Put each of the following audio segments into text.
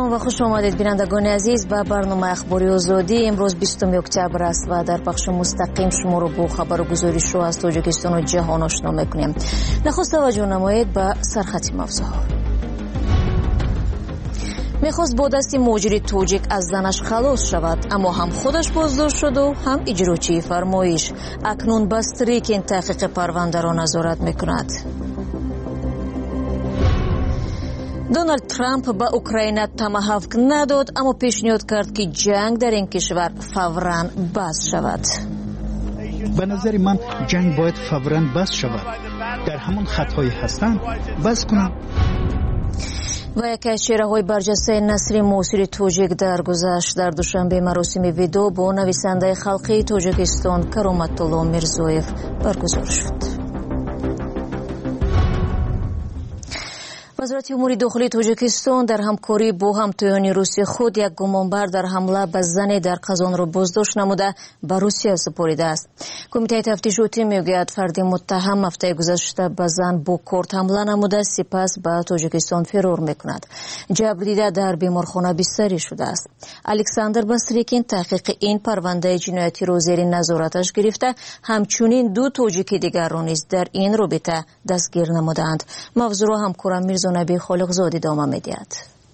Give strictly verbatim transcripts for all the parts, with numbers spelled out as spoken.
سلام و خوش آمدید بینندگان عزیز به برنامه اخباری آزادی. امروز بیستم اکتبر است و در بخش مستقیم شما رو با خبر و گزارش رو از تاجیکستان و جهان آشنا می‌کنیم. نخست توجه نمایید به سرخط موضوعات. میخواست با دستی مهاجر تاجیک از زنش خلاص شود، اما هم خودش بازداشت شد و هم اجراچی فرمایش. اکنون بستریکن تحقیق پرونده را نظارت میکند. دونالد ترامپ به اوکراین تمهافک نداد، اما پیشنهاد کرد که جنگ در این کشور فوراً بس شود. به نظر من جنگ باید فوراً بس شود. در همون خطایی هستند بس کنم. و یکی از چهره‌های برجسته نسل معاصر تاجیک درگذشت. در دوشنبه مراسم وداع با نویسنده خلقی تاجیکستان کرامت‌الله میرزویف برگزار شد. وزارت امور داخلی تاجیکستان در همکاری با همتایان روسیه خود یک گمانبر در حمله به زن در قزان را بازداشت نموده به روسیه سپرده است. کمیته تفتیشاتی میگوید فرد متهم هفته گذشته به زن با کارت حمله نموده، سپس به تاجیکستان فرار میکند. جبر دیده در بیمارخانه بستری شده است. الکساندر بستریکین تحقیق این پرونده جنایتی را زیر نظارتش گرفته، همچنین دو تاجیک دیگر را نیز در این رابطه دستگیر نمودند. موضوع را همکارم میرزا نبی خالقزاده ادامه می‌دهد.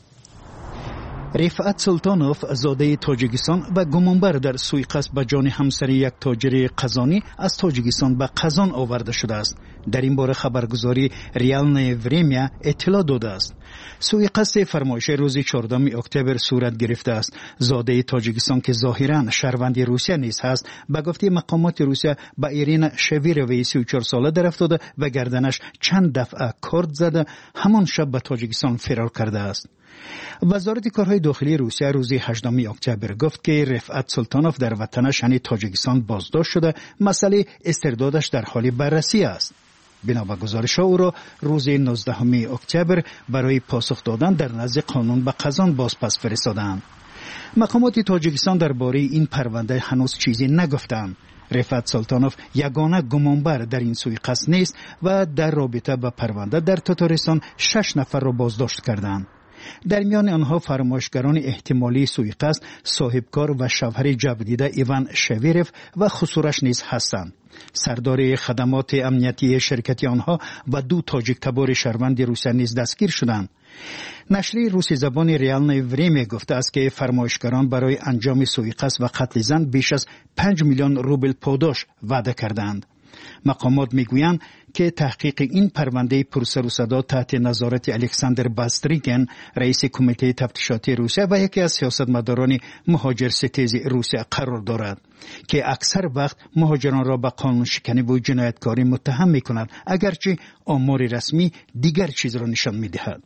رفعت سلطانوف زاده تاجیکستان و گمانبر در سوءقصد به جان همسر یک تاجر قزانی از تاجیکستان به قزان آورده شده است. در این باره خبرگزاری ریالنه وریمیا اطلاع داده است. سوءقصد فرمایش روز چهاردهم اکتبر صورت گرفته است. زاده تاجیکستان که ظاهراً شهروند روسیه نیز هست، به گفته مقامات روسیه به ایرین شویروی سی و چهار ساله در افتاده و گردنش چند دفعه کارد زده، همان شب به تاجیکستان فرار کرده است. وزارت کارهای داخلی روسیه روز هجدهم اکتبر گفت که رفعت سلطانوف در وطنش یعنی تاجیکستان بازداشت شده، مسئله استردادش در حال بررسی است. بنا به گزارش او را روز نوزدهم اکتبر برای پاسخ دادن در نزد قانون به قزان بازپس فرستادند. مقامات تاجیکستان درباره این پرونده هنوز چیزی نگفتند. رفعت سلطانوف یگانه گمانبر در این سوءقصد نیست و در رابطه با پرونده در تاتارستان شش نفر را بازداشت کردند. در میان آنها فرمایشگران احتمالی سوءقصد، صاحبکار و شوهر جبردیده ایوان شویروف و خسورش نیز هستند. سردار خدمات امنیتی شرکت آنها و دو تاجیک تبار شهروند روسیه نیز دستگیر شدند. نشر روسی زبان ریالنه وریمیا گفته است که فرمایشگران برای انجام سوءقصد و قتل زن بیش از پنج میلیون روبل پاداش وعده کردند. مقامات میگویند که تحقیق این پرونده پرسر و صدا تحت نظارت الکساندر باستریکن، رئیس کمیته تفتیشاتی روسیه و یکی از سیاستمداران مهاجر ستیز روسیه قرار دارد که اکثر وقت مهاجران را به قانون شکنی و جنایتکاری متهم می‌کند، اگرچه آمار رسمی دیگر چیز را نشان می‌دهد.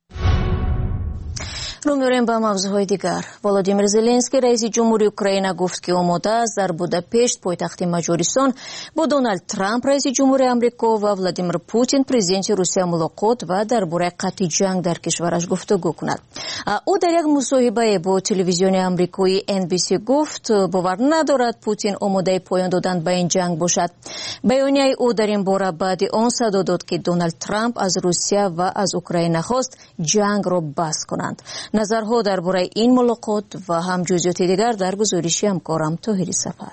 رو می‌ریم به موضوعهای دیگر. ولادیمیر زلنسکی رئیس جمهوری اوکراین گفت که آماده است در بوداپشت پایتخت مجارستان با دونالد ترامپ رئیس جمهوری آمریکا و ولادیمیر پوتین پرزیدنت روسیه ملاقات و درباره قطع جنگ در کشورش گفتگو کند. او در یک مصاحبه با تلویزیون آمریکایی ان بی سی گفت باور ندارد پوتین آماده پایان دادن به این جنگ باشد. بیانیه او در این باره بعد آن صدا داد که دونالد ترامپ از روسیه و از اوکراین خواست جنگ را بس کنند. نظرها درباره این ملاقات و هم جزئیات دیگر در گزارش همکارم طاهری سفر.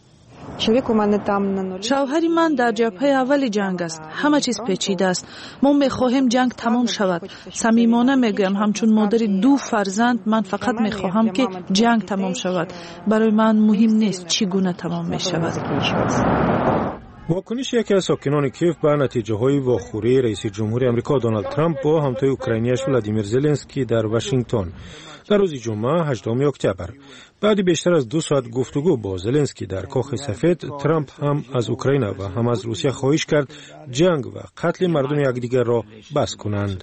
شوهر من در جبهه اول جنگ است. همه چیز پیچیده است. ما میخواهیم جنگ تمام شود. صمیمانه میگویم همچون مادر دو فرزند من فقط میخواهم که جنگ تمام شود. برای من مهم نیست چگونه تمام میشود. واکنش یکی از ساکنان کیف به نتیجه های واخوری رئیس جمهوری آمریکا دونالد ترامپ با همتای اوکراینیش ولادیمیر زلنسکی در واشنگتن در روز جمعه هجدهم اکتبر. بعد بیشتر از دو ساعت گفتگو با زلنسکی در کاخ سفید، ترامپ هم از اوکراین و هم از روسیه خواهش کرد جنگ و قتل مردم یکدیگر را بس کنند.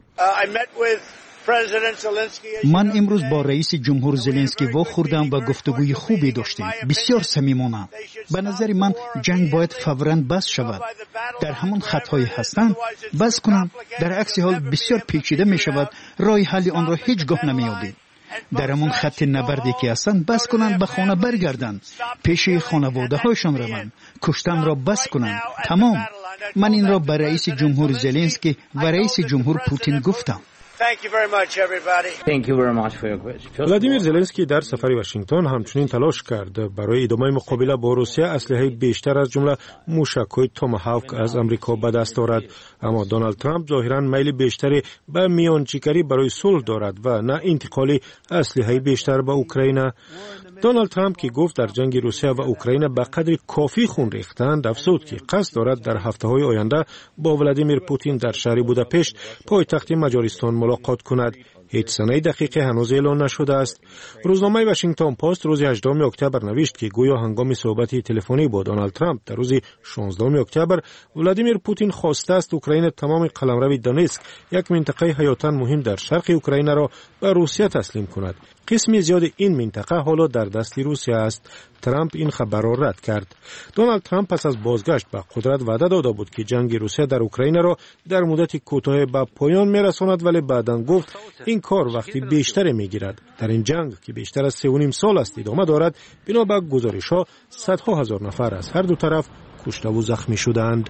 من امروز با رئیس جمهور زلنسکی واخوردم و گفتگوی خوبی داشتیم، بسیار صمیمانه. به نظر من جنگ باید فوراً بس شود. در همون خطایی هستند بس کنند، در عکس حال بسیار پیچیده می شود، راه حل آن را هیچگاه نمی یابید. در همون خط نبردی که هستند بس کنند، به خانه برگردند، پیش خانواده هایشان روند، کشتن را بس کنند. تمام. من این را به رئیس جمهور زلنسکی و رئیس جمهور پوتین گفتم. ولادیمیر زلنسکی در سفر واشنگتن همچنین تلاش کرد برای ادامه مقابله با روسیه اسلحه بیشتر از جمله موشک‌های توماهاوک از آمریکا به دست آورد، اما دونالد ترامپ ظاهراً میل بیشتری به میانجیگری برای صلح دارد و نه انتقال اسلحه بیشتر به اوکراین. دونالد ترامپ که گفت در جنگ روسیه و اوکراین به قدر کافی خون ریختند، افزود که قصد دارد در هفته‌های آینده با ولادیمیر پوتین در شهر بوداپشت پایتخت مجارستان ملاقات کند. هیچ سنه دقیق هنوز اعلان نشده است. روزنامه واشنگتن پست روز هجدهم اکتبر نوشت که گویا هنگام صحبت تلفنی با دونالد ترامپ در روز شانزدهم اکتبر ولادیمیر پوتین خواسته است اوکراین تمام قلمرو دونتسک، یک منطقه حیاتاً مهم در شرق اوکراین را به روسیه تسلیم کند. قسمی زیاد این منطقه حالا در دست روسیه است. ترامپ این خبر را رد کرد. دونالد ترامپ پس از بازگشت به قدرت وعده داده بود که جنگ روسیه در اوکراین را در مدت کوتاه به پایان میرساند، ولی بعداً گفت این کار وقتی بیشتر میگیرد. در این جنگ که بیشتر از سه و نیم سال است ادامه دارد، بنا به گزارش‌ها صدها هزار نفر از هر دو طرف کشته و زخمی شدند.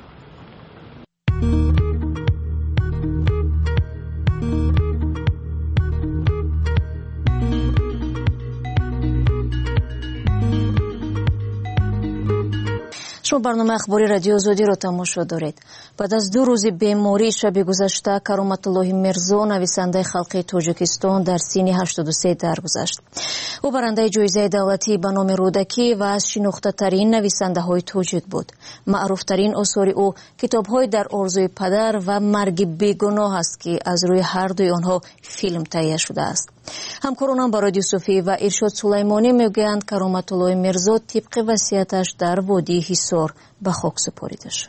شما برنامه اخباری رادیو آزادی را تماشا دارید. بعد از دو روز بیماری شب گذشته کرامت الله میرزا نویسنده خلقی تاجیکستان در سن هشتاد و سه درگذشت. او برنده جایزه دولتی به نام رودکی و از شناخته ترین نویسنده های تاجیک بود. معروف ترین آثار او کتاب های در آرزوی پدر و مرگ بیگناه است که از روی هر دوی آنها فیلم تهیه شده است. همکارانم برادی صوفی و ارشاد سلیمانی میگویند کرامت الله میرزا طبق وصیتش در وادی حصار به خاک سپریده شد.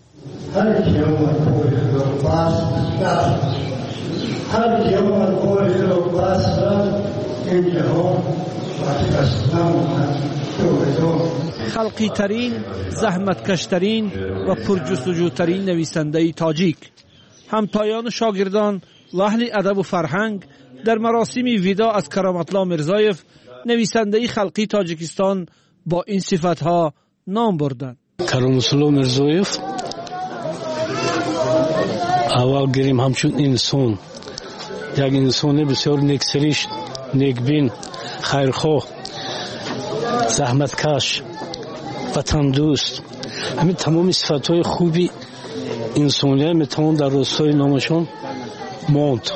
خلقی ترین، زحمتکش ترین و پرجستجو ترین نویسنده تاجیک، همتایان و شاگردان و اهل ادب و فرهنگ در مراسم ویدا از کرامت الله میرزایف نویسنده خلقی تاجیکستان با این صفتها نام بردند. کرامت الله میرزایف اول گریم همچون انسان، یک انسان بسیار نیکسریش، نیکبین، خیرخواه، زحمتکش، وطن دوست، همین تمام صفتهای خوبی انسانی میتوان در راستای نامشون ماند.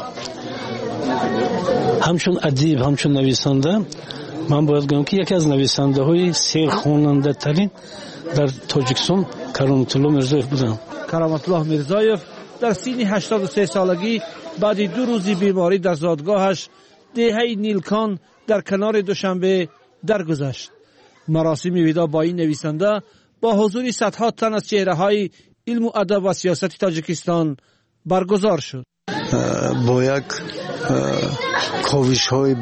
همچون ادیب، همچون نویسنده، من باید بگم که یکی از نویسنده های سیر خواننده ترین در تاجیکستان کرامت الله میرزایف بودن. کرامت الله میرزایف در سن هشتاد و سه سالگی بعد دو روزی بیماری در زادگاهش دهه نیلکان در کنار دوشنبه درگذشت. مراسم ویدا با این نویسنده با حضور صدها تن از چهره های علم و ادب و سیاست تاجیکستان برگزار شد. با یک کاوش های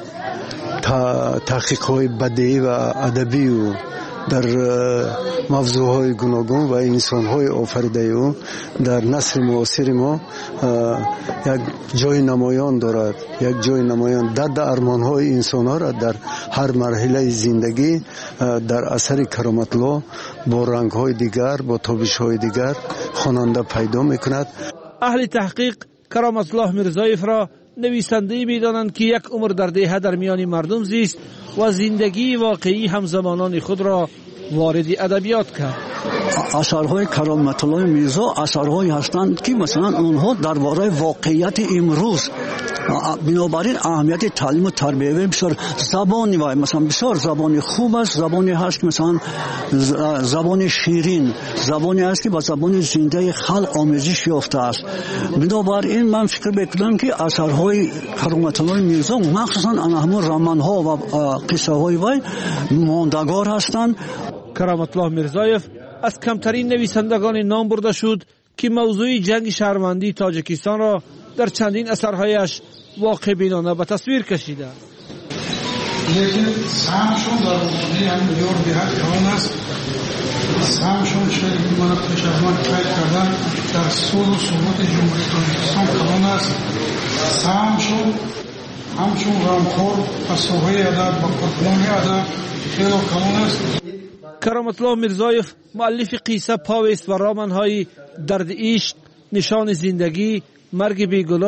تحقیق های بدیعی و ادبی و در موضوع های گوناگون و انسان های آفریده او در نسل معاصر ما یک جای نمایان دارد، یک جای نمایان درد ارمان های انسان ها را در هر مرحله زندگی در اثر کرامت الله با رنگ های دیگر، با تابش های دیگر خواننده پیدا میکند. اهل تحقیق کرامت الله میرزایف را نویسنده می‌دانند که یک عمر در دهه در میان مردم زیست و زندگی واقعی همزمانان خود را وارد ادبیات کرد. اثرهای کرامت الله میرزا اثرهایی هستند که مثلا اونها درباره واقعیت امروز، بنابراین اهمیت تعلیم و تربیت بسیار زبانی و مثلا بسیار زبانی خوب است، زبانی هست که مثلا زبان شیرین، زبانی است که با زبان زنده خلق آمیزش یافته است. بنابراین من فکر می‌کنم که اثرهای کرامت الله میرزا مخصوصا همون رمان‌ها و قصه های وی ماندگار هستند. کرامت الله میرزایف از کمترین نویسندگان نام برده شد که موضوع جنگ شهروندی تاجیکستان را در چندین اثرهایش واقع بینانه به تصویر کشیده. لیکن سهمشون در وجودی هم بسیار بهت کلان است. سهمشون چه من پیش از من قید کردن در سول و ثبات جمهوری تاجیکستان کلان است. سهمشون همچون غمخور و سوهای ادب و قربانی ادب خیلی کلان است. کرامت الله میرزایف مؤلف قصه، پاوست و رمان‌های درد عشق، نشان زندگی، مرگ بیگناه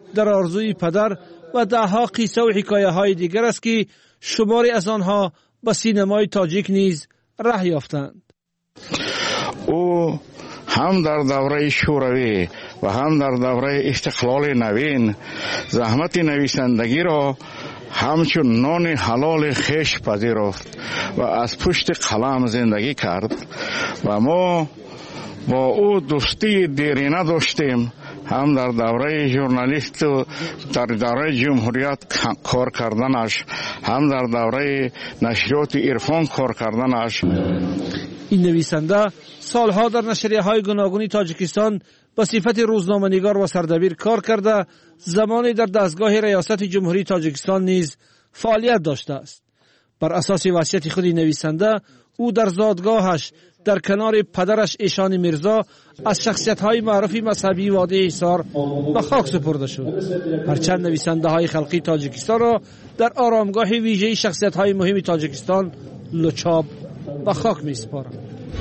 در آرزوی پدر و دهها قصه و حکایه های دیگر است که شماری از آنها به سینمای تاجیک نیز راه یافتند. او هم در دوره شوروی و هم در دوره استقلال نوین زحمت نویسندگی را همچون نان حلال خویش پذیرفت و از پشت قلم زندگی کرد و ما با او دوستی دیرینه داشتیم. هم در دوره ژورنالیست و در دوره جمهوریت کار کردنش، هم در دوره نشریات عرفان کار کردنش. این نویسنده سالها در نشریه های گوناگون تاجیکستان به صفت روزنامه‌نگار و سردبیر کار کرده، زمانی در دستگاه ریاست جمهوری تاجیکستان نیز فعالیت داشته است. بر اساس وصیت خود نویسنده، او در زادگاهش در کنار پدرش ایشان میرزا از شخصیت‌های معروف مذهبی وادی حصار به خاک سپرده شد. هرچند نویسنده‌های خلقی تاجیکستان را در آرامگاه ویژه شخصیت‌های مهم تاجیکستان لوچاب به خاک می‌سپارند.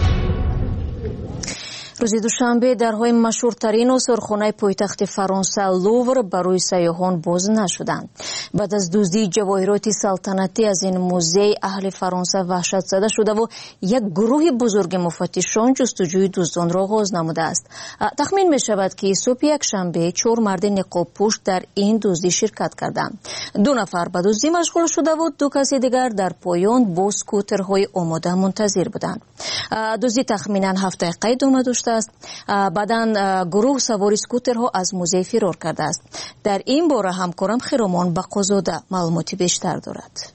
روز دوشنبه درهای مشهورترین و سرخانه پایتخت فرانسه لوور برای سیاحان باز نشدند. بعد از دزدی جواهرات سلطنتی از این موزه، اهل فرانسه وحشت زده شده و یک گروه بزرگ مفتشان جستجوی دزدان را آغاز نموده است. تخمین می شود که صبح یک شنبه چهار مرد نقاب پوش در این دزدی شرکت کردند. دو نفر به دزدی مشغول شده و دو کسی دیگر در پایان با اسکوترهای آماده منتظر بودند. دزدی تخمینا هفت دقیقه ادامه داشته است. بعداً گروه سوار اسکوترها از موزه فرار کرده است. در این باره همکارم خیرامان بقازاده معلوماتی بیشتر دارد.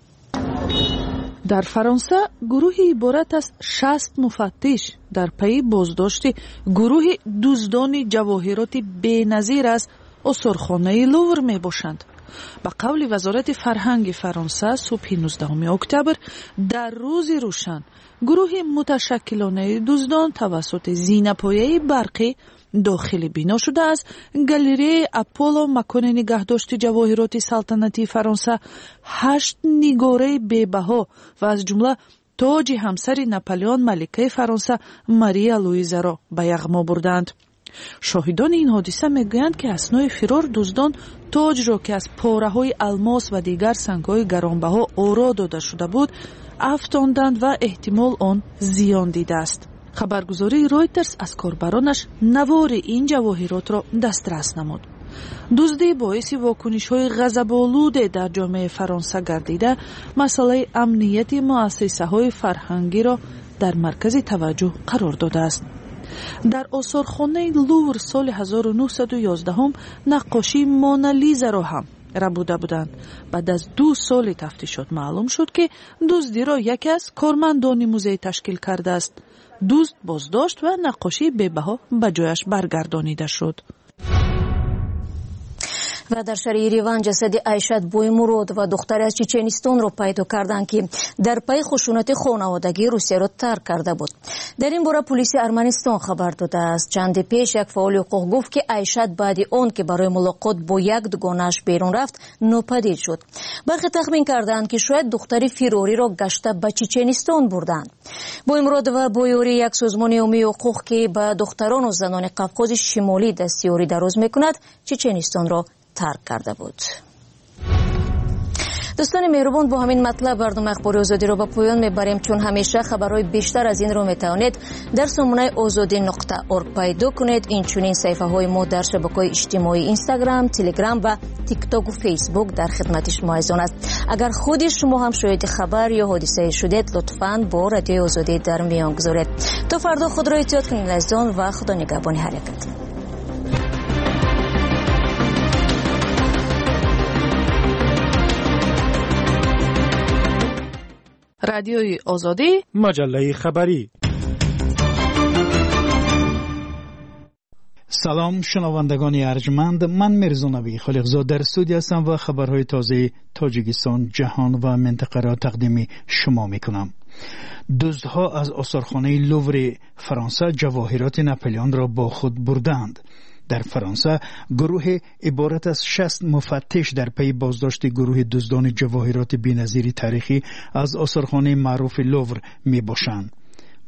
در فرانسه گروهی عبارت از شصت مفتش در پی بازداشت گروه دزدان جواهرات بی‌نظیر از آثارخانه لوور می باشند. به قول وزارت فرهنگ فرانسه صبح نوزدهم اکتبر در روز روشن گروه متشکلانه دزدان توسط زینه‌پایه برقی داخل بنا شده است. گالری اپولو، مکان نگهداشت جواهرات سلطنتی فرانسه، هشت نگاره بی‌بها و از جمله تاج همسر ناپلئون ملکه فرانسه ماریا لویزا را به یغما بردند. شاهدان این حادثه میگویند که اثنای فرار دزدان تاج را که از پاره‌های الماس و دیگر سنگ‌های گرانبها آرا داده شده بود افشاندند و احتمال آن زیان دیده است. خبرگزاری رویترز از کاربرانش نوار این جواهرات را دسترس نمود. دزدی باعث واکنش‌های غضب‌آلود در جامعه فرانسه گردیده، مسئله امنیت مؤسسه‌های فرهنگی را در مرکز توجه قرار داده است. در آثارخانه لوور سال هزار و نهصد و یازده هم نقاشی مونالیزا را هم ربوده بودند. بعد از دو سال تفتیشات معلوم شد که دزدی را یکی از کارمندان موزه تشکیل کرده است. دزد بازداشت و نقاشی بی‌بها به جایش برگردانیده شد. و در شهر یریوان جسد عایشت بویمرود و دختری از چچنستان را پیدا کردند که در پی خشونت خانوادگی روسیه را ترک کرده بود. در این باره پلیس ارمنستان خبر داده است. چند پیش یک فعال حقوق گفت که عایشت بعد آن که برای ملاقات با یک دوگانه‌اش بیرون رفت ناپدید شد. برخی تخمین کردند که شاید دختری فراری را گشته به چچنستان بردند. بویمرود و بویوری یک سازمان عمومی حقوق که به دختران و زنان قفقاز شمالی دستیاری دراز میکند چچنستان را ترک کرده بود. دوستان مهربان، با همین مطلب برنامه اخبار آزادی را به پایان میبریم. چون همیشه خبرهای بیشتر از این را میتوانید در سامانه آزادی نقطه اورگ پیدا کنید. این چنین صفحه های ما در شبکه‌های اجتماعی اینستاگرام، تلگرام و تیک تاک و فیسبوک در خدمت شما هستند است. اگر خود شما هم شاهد خبر یا حادثه شدید لطفاً با رادیو آزادی در میان گذارید. تا فردا خود را احتیاط کنید عزیزان و خدا نگهبان حرکت. رادیوی آزادی، مجله خبری. سلام شنوندگان ارجمند، من میرزا نبی خالقزاد در استودیو هستم و خبرهای تازه تاجیکستان، جهان و منطقه را تقدیم شما میکنم. دزدها از آثارخانه لوور فرانسه جواهرات ناپلئون را با خود بردند. در فرانسه گروه عبارت از شصت مفتش در پی بازداشت گروه دزدان جواهرات بی‌نظیر تاریخی از آثارخانه معروف لوور می باشند.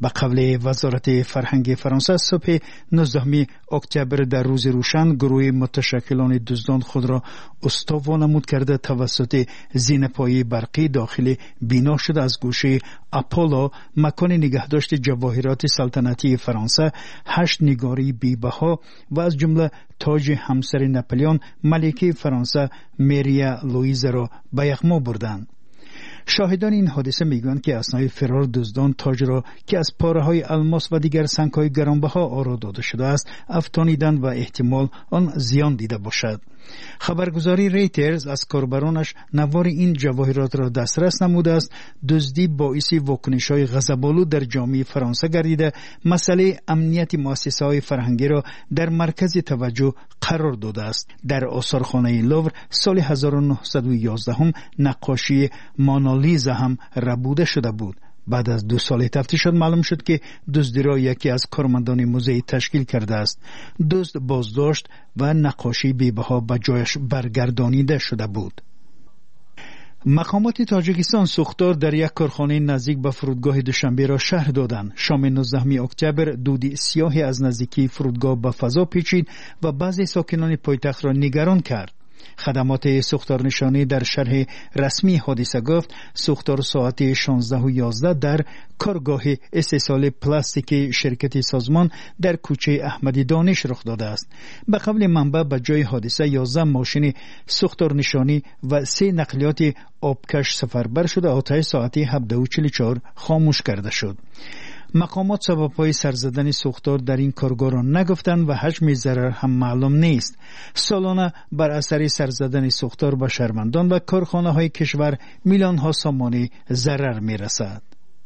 به قول وزارت فرهنگ فرانسه صبح نوزدهم اکتبر در روز روشن گروه متشکلان دزدان خود را استوا نمود کرده توسط زینه‌پایی برقی داخل بنا شده از گوشه اپولو مکان نگهداشت جواهرات سلطنتی فرانسه هشت نگاری بی‌بها و از جمله تاج همسر ناپلئون ملکه فرانسه ماریا لوئیزا را به یغما بردند. شاهدان این حادثه میگویند که اثنای فرار دزدان تاج را که از پاره‌های الماس و دیگر سنگ‌های گرانبها آرا داده شده است افشاندند و احتمال آن زیان دیده باشد. خبرگزاری ریترز از کاربرانش نوار این جواهرات را دسترس نموده است. دزدی باعث واکنش‌های غضب‌آلود در جامعه فرانسه گردیده مسئله امنیت مؤسسه‌های فرهنگی را در مرکز توجه قرار داده است. در آثارخانه لوور سال هزار و نهصد و یازده هم نقاشی مونالیزا هم ربوده شده بود. بعد از دو سال تفتیشات معلوم شد که دزدی را یکی از کارمندان موزه تشکیل کرده است. دزد بازداشت و نقاشی بی‌بها به جایش برگردانیده شده بود. مقامات تاجیکستان سوختار در یک کارخانه نزدیک به فرودگاه دوشنبه را شرح دادند. شام نوزدهم اکتبر دود سیاهی از نزدیکی فرودگاه به فضا پیچید و بعضی ساکنان پایتخت را نگران کرد. خدمات سوختار نشانی در شرح رسمی حادثه گفت سوختار ساعت شانزده و یازده در کارگاه استحصال پلاستیک شرکت سازمان در کوچه احمدی دانش رخ داده است. به قول منبع به جای حادثه یازده ماشین سوختار نشانی و سه نقلیات آبکش سفربر شده. آتش ساعت هفده و چهل و چهار خاموش کرده شد. مقامات سبب‌های سرزدن سوختار در این کارگاه را نگفتند و حجم ضرر هم معلوم نیست. سالانه بر اثر سرزدن سوختار به شهروندان و کارخانه‌های کشور میلیون ها سامانه ضرر می‌رسد.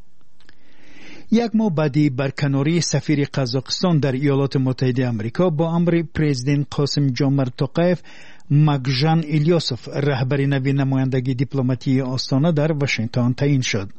یک ماه بعدی برکناری سفیر قزاقستان در ایالات متحده آمریکا با امر پرزیدنت قاسم جمعت توقیف مگژان الیاسوف رهبر نوی نمایندگی دیپلماتی آستانه در واشنگتن تعیین شد.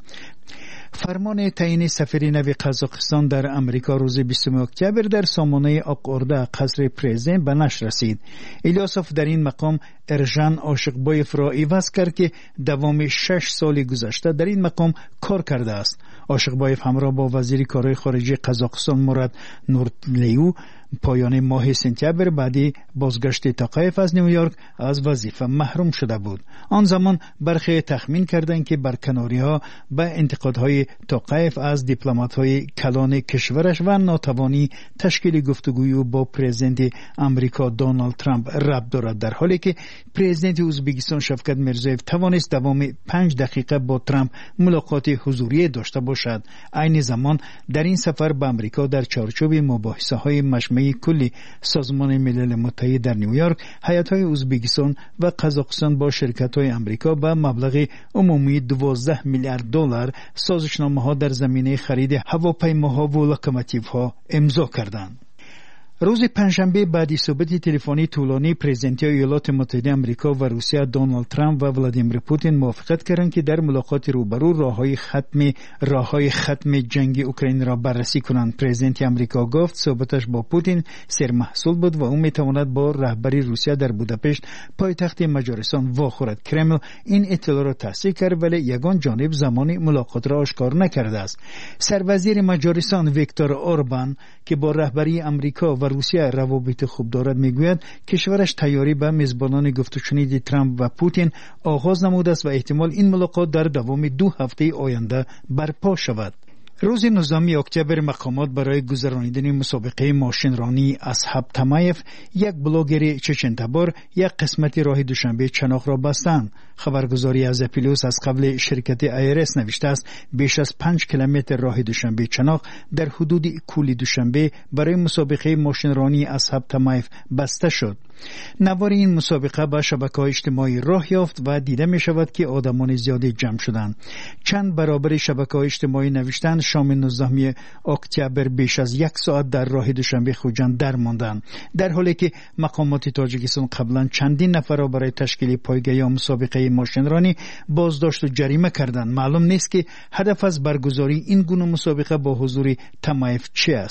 فرمان تعیین سفیر نوی قزاقستان در امریکا روز بیستم اکتبر در سامانه آقارده قصر پرزیدنت به نشر رسید. الیاسوف در این مقام ارژان عاشقبایف را عوض کرد که دوام شش سال گذشته در این مقام کار کرده است. عاشقبایف همراه با وزیر کارهای خارجه قزاقستان مراد نورتلیو پایان ماه سپتامبر بعدی بازگشت توقیف از نیویورک از وظیفه محروم شده بود. آن زمان برخی تخمین کردند که برکناری ها به انتقادهای توقیف از دیپلمات های کلان کشورش و ناتوانی تشکیل گفتگوی با پرزیدنت امریکا دونالد ترامپ ربط دارد، در حالی که پرزیدنت ازبکستان شفقت میرزایف توانست دوام پنج دقیقه با ترامپ ملاقات حضوری داشته باشد. عین زمان در این سفر به امریکا در چارچوب مباحثه های مجمع کلی سازمان ملل متحد در نیویورک هیئت‌های ازبکستان و قزاقستان با شرکت‌های امریکا به مبلغ عمومی دوازده میلیارد دلار سازشنامه‌ها در زمینه خرید هواپیماها و لوکوموتیوها امضا کردند. روز پنجشنبه بعد صحبت تلفنی طولانی پرزیدنت ایالات متحده آمریکا و روسیه دونالد ترامپ و ولادیمیر پوتین موافقت کردند که در ملاقات روبرو راههای ختم راههای ختم جنگ اوکراین را بررسی کنند. پرزیدنت آمریکا گفت صحبتش با پوتین سرمحصول بود و او میتواند با رهبری روسیه در بوداپشت پایتخت مجارستان واخورد. کرمل این اطلاع را تصدیق کرد ولی یگان جانب زمان ملاقات را آشکار نکرده است. سروزیر مجارستان ویکتور اوربان که با رهبری آمریکا و روسیه روابط خوب دارد میگوید کشورش تیاری به میزبانان گفتگوشنید ترامپ و پوتین آغاز نموده است و احتمال این ملاقات در دوام دو هفته آینده برپا شود. روز نوزدهم اکتبر مقامات برای گذرانیدن مسابقه ماشین رانی اصحاب تمایف یک بلاگر چچن تبار یک قسمت راه دوشنبه چناق را بستند. خبرگزاری از اپیلوس از قبل شرکت ایرس نوشته است بیش از پنج کیلومتر راه دوشنبه چناق در حدود کولی دوشنبه برای مسابقه ماشین رانی اصحاب تمایف بسته شد. نوار این مسابقه به شبکه‌های اجتماعی راه یافت و دیده می شود که آدمان زیادی جمع شدند. چند برابر شبکه‌های اجتماعی نوشتند شام نوزدهم اکتبر بیش از یک ساعت در راه دوشنبه خوجند در ماندند، در حالی که مقامات تاجیکستان قبلا چندین نفر را برای تشکیل پایگاه یا مسابقه ماشینرانی بازداشت و جریمه کردند. معلوم نیست که هدف از برگزاری این گونه مسابقه با حضور تمایف چی است.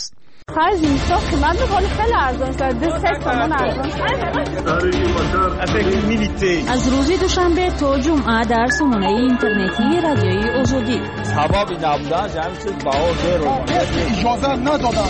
خرج نیست، قیمت ولی خیلی ارزان شد. دو سه تومن ارزان شد. از روز دوشنبه تا جمعه در سامانه اینترنتی رادیوی آزادی. سبب نبودن جمع چیز باور رو اجازه ندادن.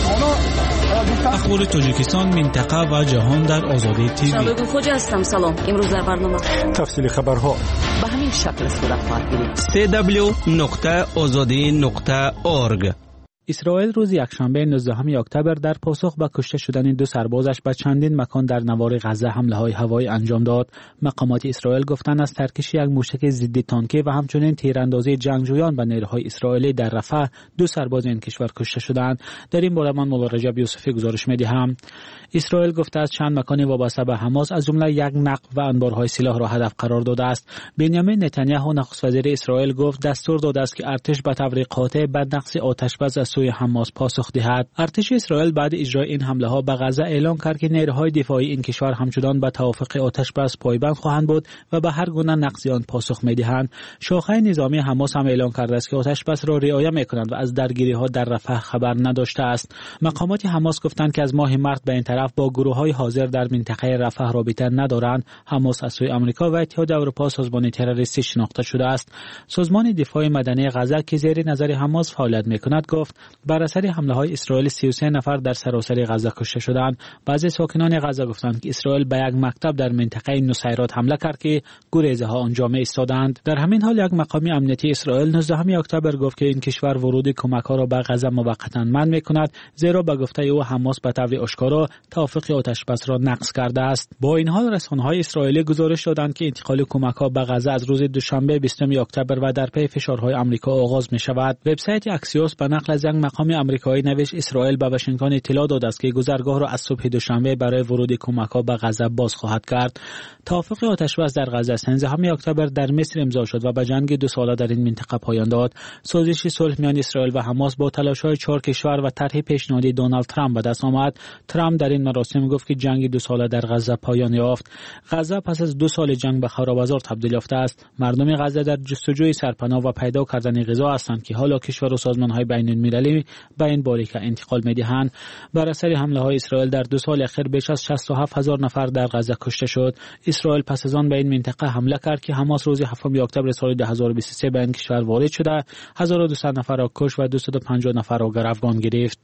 اخبار تاجیکستان، منطقه و جهان در آزادی تیوی. شبکه خوج هستم. سلام. امروز در برنامه تفصیل خبرها به همین شکل صورت خواهد گرفت. سی دبلیو نقطه آزادی نقطه اورگ. اسرائیل روز یکشنبه نوزدهم اکتبر در پاسخ به کشته شدن دو سربازش به چندین مکان در نوار غزه حمله‌های هوایی انجام داد. مقامات اسرائیل گفتند از ترکش یک موشک ضد تانکی و همچنین تیراندازی جنگجویان به نیروهای اسرائیلی در رفح دو سرباز این کشور کشته شدند. در این باره من مولا رجب یوسفی گزارش می‌دهم. اسرائیل گفته است چند مکان وابسته به حماس از جمله یک نقب و انبارهای سلاح را هدف قرار داده است. بنیامین نتانیاهو نخست وزیر اسرائیل گفت دستور داده است که ارتش به طور قاطع به نقص آتش‌بس از سوی حماس پاسخ دهد. ارتش اسرائیل بعد اجرای این حمله ها به غزه اعلام کرد که نیروهای دفاعی این کشور همچنان به توافق آتش‌بس پایبند خواهند بود و به هر گونه نقض آن پاسخ می‌دهند. شاخه نظامی حماس هم اعلام کرده است که آتش‌بس را رعایت می‌کنند و از درگیری‌ها در رفح خبر نداشته است. مقامات حماس گفتند که از ماه مارس به این طرف با گروه‌های حاضر در منطقه رفح رابطه ندارند. حماس از سوی آمریکا و اتحاد اروپا سازمان تروریستی شناخته شده است. سازمان دفاع مدنی غزه که زیر نظر حماس فعالیت می‌کند گفت بر اثر حمله‌های اسرائیل سی و سه نفر در سراسر غزه کشته شدند. بعضی ساکنان غزه گفتند که اسرائیل به یک مکتب در منطقه نصیرات حمله کرد که گریزها آنجا ایستادند. در همین حال یک مقام امنیتی اسرائیل نوزدهم اکتبر گفت که این کشور ورود کمک‌ها را به غزه موقتا منع می‌کند، زیرا به گفته او حماس به طور آشکارا توافق آتش‌بس را نقض کرده است. با این حال رسانه‌های اسرائیلی گزارش دادند که انتقال کمک‌ها به غزه از روز دوشنبه بیستم اکتبر و در پی فشارهای آمریکا آغاز می‌شود. وبسایت اکسیوس به نقل از یک مقام آمریکایی نوشت اسرائیل به واشنگتن اطلاع داده است که گذرگاه را از صبح دوشنبه برای ورود کمک‌ها به غزه باز خواهد کرد. توافق آتش‌بس در غزه سیزدهم اکتبر در مصر امضا شد و به جنگ دو ساله در این منطقه پایان داد. سازش صلح میان اسرائیل و حماس با تلاش‌های چهار کشور و طرح پیشنهادی دونالد ترامپ به دست آمد. ترامپ در این مراسم گفت که جنگ دو ساله در غزه پایان یافت. غزه پس از دو سال جنگ به خرابه‌زار تبدیل یافته است. مردم غزه در جستجوی سرپناه و پیدا کردن غذا هستند که حالا کشور و سازمان‌های بین‌المللی به این باریکه انتقال می‌دهند. بر اثر حمله‌های اسرائیل در دو سال اخیر بیش از شصت و هفت هزار نفر در غزه کشته شد. اسرائیل پس از آن به این منطقه حمله کرد که حماس روز هفتم اکتبر سال دو هزار و بیست و سه به این کشور وارد شده، هزار و دویست نفر را کشت و دویست و پنجاه نفر را گروگان گرفت.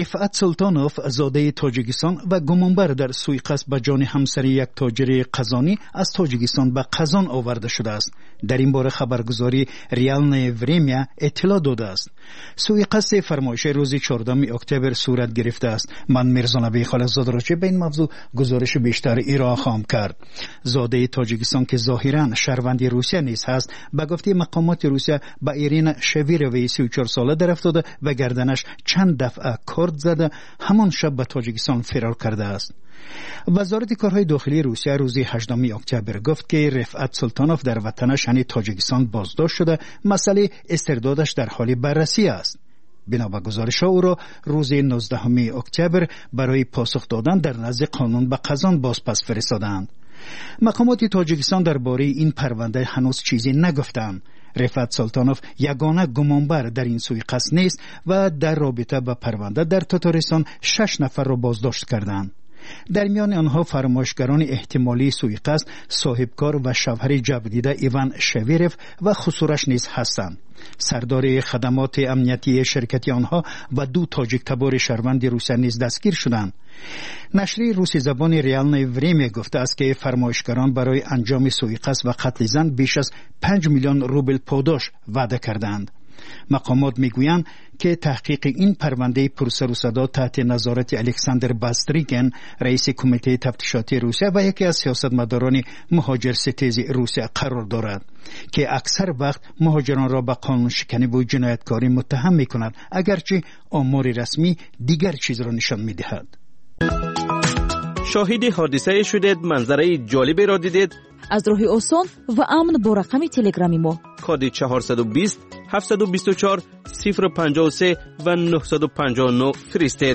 رفعت سلطانوف زاده تاجیکستان و گمانبر در سوءقصد به جان همسر یک تاجر قزانی از تاجیکستان به قزان آورده شده است. در این باره خبرگزاری ریالنای وریمیا اطلاع داده است. سوءقصد فرمایش روز چهاردهم اکتبر صورت گرفته است. من میرزا نبی خالقزاده را چه به این موضوع گزارش بیشتر ارائه خواهم کرد. زاده تاجیکستان که ظاهرا شهروند روسیه نیز هست، به گفته مقامات روسیه به ایرین شویروی سی و چهار ساله در افتاده و گردنش چند دفعه کارد زده همان شب به تاجیکستان فرار کرده است. وزارت کارهای داخلی روسیه روز هجدهم اکتبر گفت که رفعت سلطانوف در وطنش یعنی تاجیکستان بازداشت شده، مسئله استردادش در حال بررسی است. بنا به گزارش او را روز نوزدهم اکتبر برای پاسخ دادن در نزد قانون به قزان بازپس فرستادند. مقامات تاجیکستان درباره این پرونده هنوز چیزی نگفتند. رفعت سلطانوف یگانه گمانبر در این سوءقصد نیست و در رابطه با پرونده در تاتارستان شش نفر را بازداشت کردند. در میان آنها فرمایشگران احتمالی سوءقصد صاحبکار و شوهر جبدیده ایوان شویروف و خسورش نیز هستند. سردار خدمات امنیتی شرکتی آنها و دو تاجیک تبار شهروند روسیه نیز دستگیر شدند. نشر روسی زبان ریالنای وریمیا گفته است که فرمایشگران برای انجام سوءقصد و قتل زن بیش از پنج میلیون روبل پاداش وعده کردند. مقامات میگویند که تحقیق این پرونده پرسر و صدا تحت نظارت الکساندر باستریکن، رئیس کمیته تفتیشاتی روسیه و یکی از سیاستمداران مهاجر ستیز روسیه قرار دارد که اکثر وقت مهاجران را به قانون شکنی و جنایتکاری متهم میکند، اگرچه آمار رسمی دیگر چیز را نشان میدهد. شاهد حادثه شدید، منظره جالبی را دیدید؟ از راه آسان و امن با رقم تلگرامی ما کد چهارصد و بیست هفتصد و بیست و چهار صفر پنجاه و سه و نهصد و پنجاه و نه فرستید.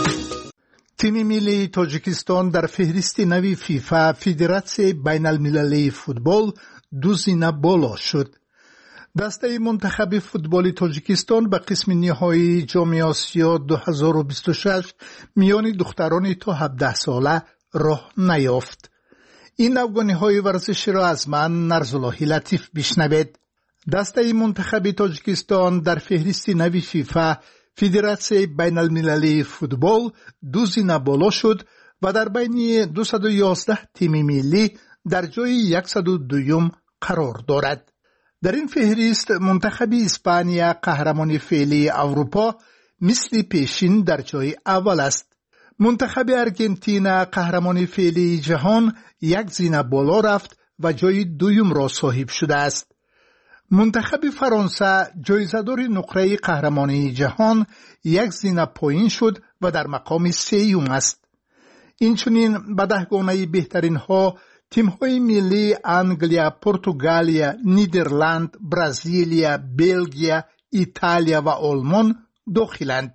تیم ملی تاجیکستان در فهرست نوی فیفا فدراسیون بین المللی فوتبال دو زینه بالا شد. دسته منتخب فوتبال تاجیکستان به قسم نهایی جام آسیا دو هزار و بیست و شش میان دختران تا هفده ساله راه نیافت. این افغانی‌های ورزشی را از من نرزاللهی لطیف بشنوید. دسته منتخب تاجیکستان در فهرست نوی فیفا فدراسیون بین المللی فوتبال دو زینه بالا شد و در بین دویست و یازده تیم ملی در جای صد و دو قرار دارد. در این فهرست منتخب اسپانیا قهرمان فعلی اروپا مثل پیشین در جای اول است. منتخب ارژانتین قهرمان فعلی جهان یک زینه بالا رفت و جای دوم را صاحب شده است. منتخب فرانسه جایزه‌دار نقره قهرمانی جهان یک زینه پایین شد و در مقام سیوم است. اینچنین به دهگانه بهترین ها تیم‌های ملی انگلیا، پرتغالیا، نیدرلند، برزیلیا، بلژیک، ایتالیا و آلمان داخلند.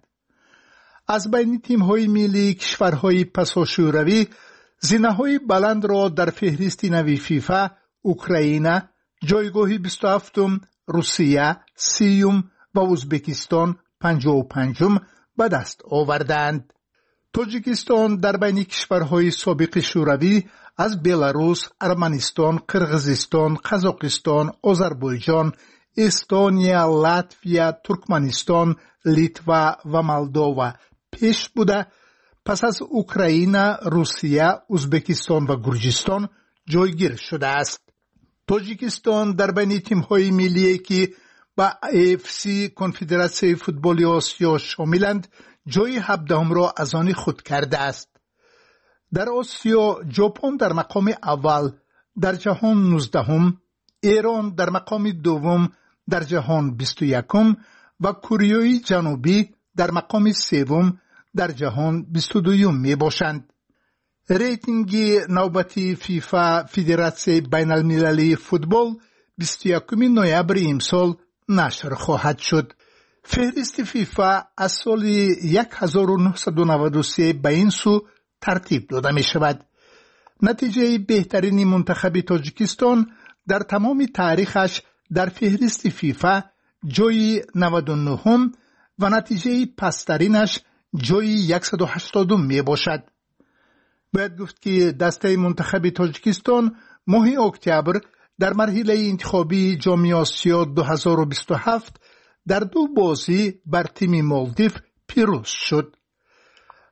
از بین تیم‌های ملی کشورهای پساشوروی زینه‌های بلند را در فهرست نوی فیفا اوکراین جایگاه بیست و هفتم، روسیه سیوم و ازبکستان پنجاه و پنجم به دست آوردند. تاجیکستان در بین کشورهای سابق شوروی از بلاروس، ارمنستان، قرغیزستان، قزاقستان، آذربایجان، استونیا، لاتویا، ترکمنستان، لیتوا و مولداوا پیش بوده. پس از اوکراین، روسیه، ازبکستان و گرجستان جایگیر شده است. تاجیکستان در بین تیم‌های ملی که با ای اف سی کنفدراسیون فوتبال آسیا شاملند جای هفدهم را از آن خود کرده است. در آسیا ژاپن در مقام اول در جهان نوزدهم، ایران در مقام دوم در جهان بیست و یکم و کره جنوبی در مقام سوم در جهان بیست و دوم می باشند. ریتینگ نوبتی فیفا فدراسیون بین المللی فوتبال بیست و یکم نوامبر امسال نشر خواهد شد. فهرست فیفا از سال هزار و نهصد و نود و سه به این سو ترتیب داده می شود. نتیجه بهترین منتخب تاجیکستان در تمام تاریخش در فهرست فیفا جای نود و نه و نتیجه پسترینش جای صد و هشتاد می باشد. باید گفت که دسته منتخب تاجیکستان ماه اکتبر در مرحله انتخابی جام آسیا دو هزار و بیست و هفت در دو بازی بر تیم مالدیو پیروز شد.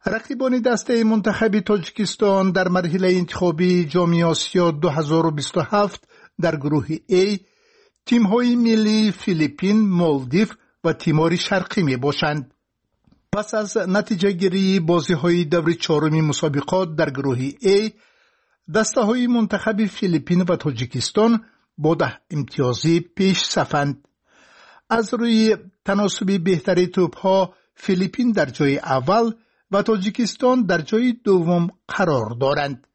رقیبان دسته منتخب تاجیکستان در مرحله انتخابی جام آسیا دو هزار و بیست و هفت در گروه A تیم‌های ملی فیلیپین، مالدیو و تیمور شرقی می باشند. پس از نتیجه گیری بازی‌های دور چهارم مسابقات در گروه A، دسته‌های منتخب فیلیپین و تاجیکستان با ده امتیازی پیش صفند. از روی تناسب بهتری توپ‌ها فیلیپین در جای اول و تاجیکستان در جای دوم قرار دارند.